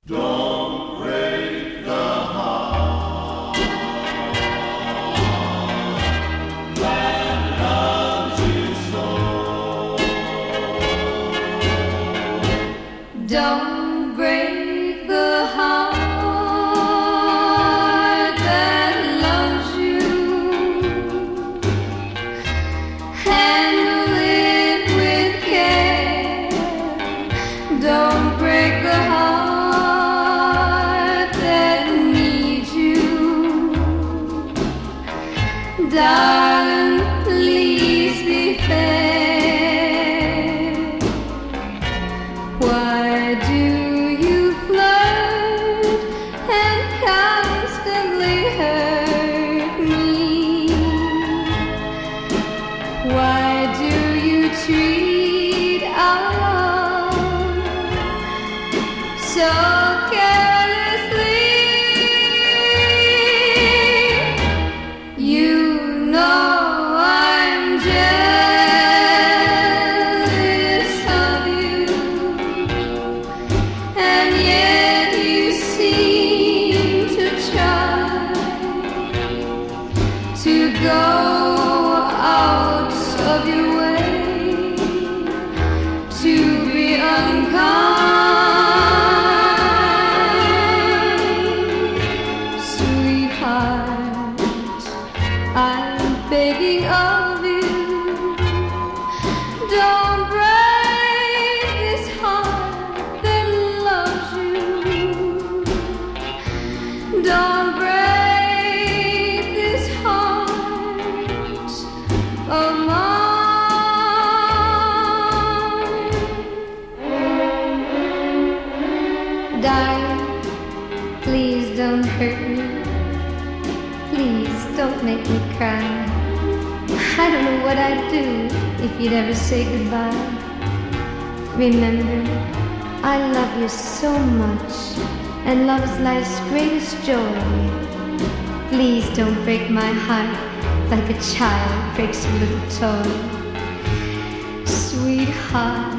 Don't break the heart that loves you so. Don't break the heart that loves you. Handle it with care. Don't break the heart that needs you. Darling, please be fair. Why do you flirt and constantly hurt me? Why do you treat our love so carelessly? You know I'm jealous of you, and yet you seem to try to go out of your way to be unkind. Sweetheart, I'm begging of you, don't break this heart that loves you. Don't break this heart of mine. Darling, please don't hurt me. Please don't make me cry. I don't know what I'd do if you'd ever say goodbye. Remember, I love you so much, and love is life's greatest joy. Please don't break my heart like a child breaks a little toy. Sweetheart,